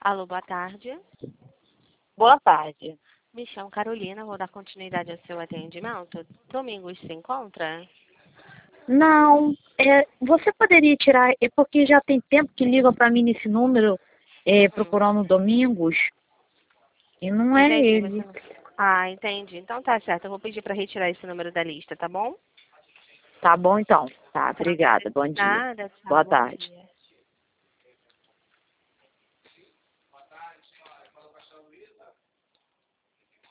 Alô, boa tarde. Boa tarde. Me chamo Carolina, vou dar continuidade ao seu atendimento. Domingos se encontra? Não, você poderia tirar, porque já tem tempo que ligam para mim nesse número, procurando Domingos, e não é Entendi, ele. você não... Ah, entendi. Então tá certo, eu vou pedir para retirar esse número da lista, tá bom? Tá bom então. Tá, Tá. obrigada. Bom dia. Nada, tchau, Boa bom tarde. dia.